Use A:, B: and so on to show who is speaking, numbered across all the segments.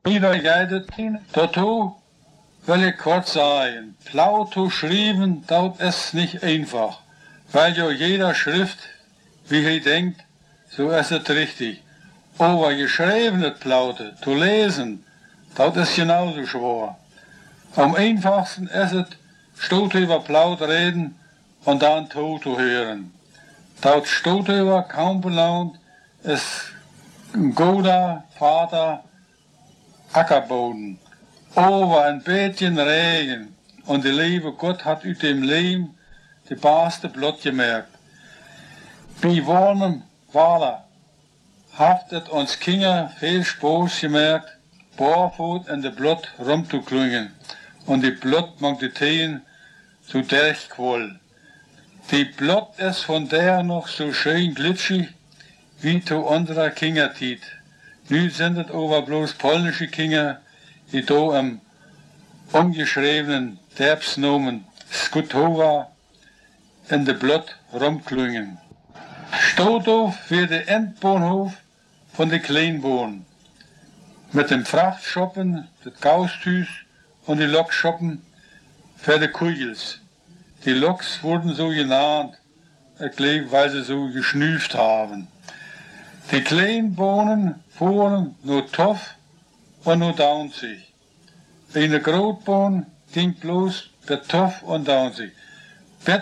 A: Wieder geht es dazu, will ich kurz sagen, Plauto schreiben dauert es nicht einfach, weil ja jeder Schrift, wie er denkt, so ist es richtig. Aber geschriebenes Plaute, zu lesen, dauert es genauso schwer. Am einfachsten ist es, stot über Plaut reden und dann Ton zu hören. Dort stot über kaum belaunt, ist ein guter Vater Ackerboden. Over ein bisschen Regen und der liebe Gott hat uit dem Lehm die beste Blut gemerkt. Bei warmem Waller haftet uns Kinder viel Spaß gemerkt, barfuß in der Blut rumzuklingen und die Blut mag die Teen zu durchquollen. Die Blut ist von der noch so schön glitschig wie zu unserer Kindertit. Nu sind es aber bloß polnische Kinder, die da im ungeschriebenen Derbsnomen Skutowa in der Blut rumklingen. Stothof wird der Endbahnhof von der Kleinbahn. Mit dem Frachtschoppen, das Gaustüs und die Lokschoppen für die Kugels. Die Loks wurden so genannt, weil sie so geschnüft haben. Die Kleinbahnen fuhren nur Toff und nur Daunzig. In der Großbahn ging bloß der Toff und Daunzig. Bis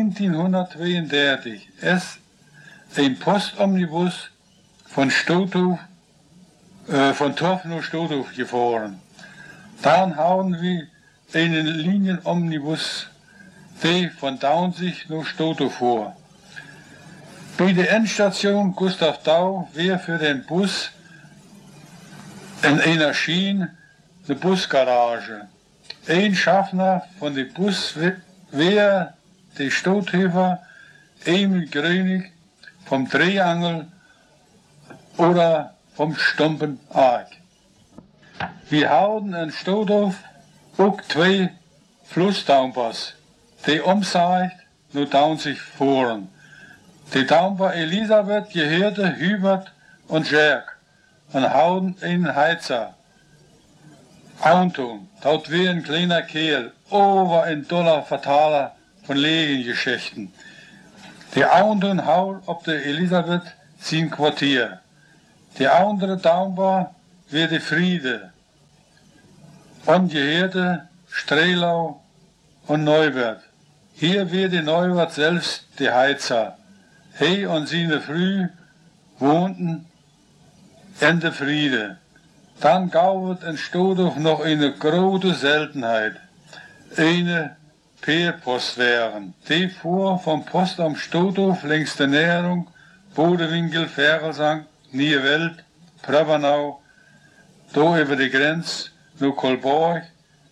A: 1932 ist ein Postomnibus von Stothof, von Toff nach Stothof gefahren. Dann haben wir einen Linienomnibus, der von Daunzig nach Stothof fuhr. Bei der Endstation Gustav Dau wäre für den Bus in einer Schiene eine Busgarage. Ein Schaffner von dem Bus wäre der Stothöfer Emil Grönig vom Triangel oder vom Stumpen Arg. Wir haben in Stothof auch zwei Flussdampers, die umseit nur Daunzig fuhren. Die Dampfer Elisabeth gehörte Hubert und Jerk und hauen einen Heizer. Anton, dort wie ein kleiner Kerl, over ein doller Vertaler von Legengeschichten. Die Anton haut ob der Elisabeth sein Quartier. Die andere Dampfer wird die Friede und gehörte Strelau und Neubert. Hier wird die Neubert selbst die Heizer. He und seine Früh wohnten in der Friede. Dann gab es in Stothof noch eine große Seltenheit. Eine Peerpostwägen. Die fuhr vom Postamt Stothof längs der Näherung, Bodewinkel, Ferelsang, Niewelt, Prabernau, da über die Grenze, nach Kolborg,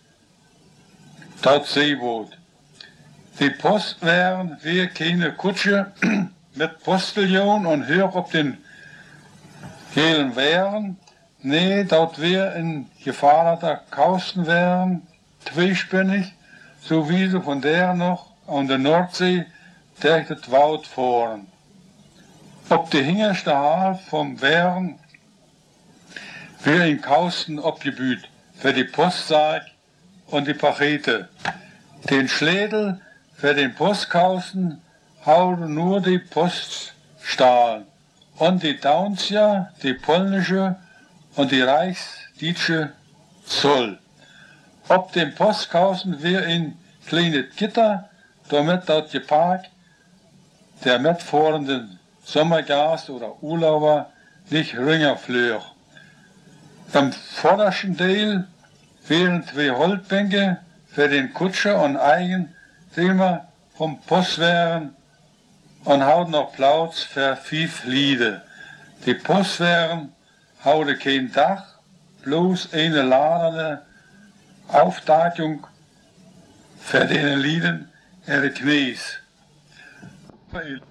A: dort Seeboot. Die Postwägen wir keine Kutsche mit Postillon und hör auf den gelen Währen. Nee, dort wir ein gefahrter Kaustenwähren, zweispännig, so wie sie von der noch an der Nordsee durch das Wald fahren. Ob die hingerste Haar vom Währen wir in Kausten abgebüht für die Postsack und die Pakete. Den Schlädel für den Postkausten hauen nur die Poststahlen und die Daunzia, die polnische und die reichsdeutsche Zoll. Ob dem Postkausten wir in kleines Gitter, damit dort geparkt der mitfahrenden Sommergast oder Urlauber nicht rüngerflöch. Im vordersten Teil wären zwei Holzbänke für den Kutscher und Eigentümer vom Postwägen und haut noch Platz für 5 Lieder. Die Postwägen haute kein Dach, bloß eine ladende Aufdachung für den Lieden ihre Knies.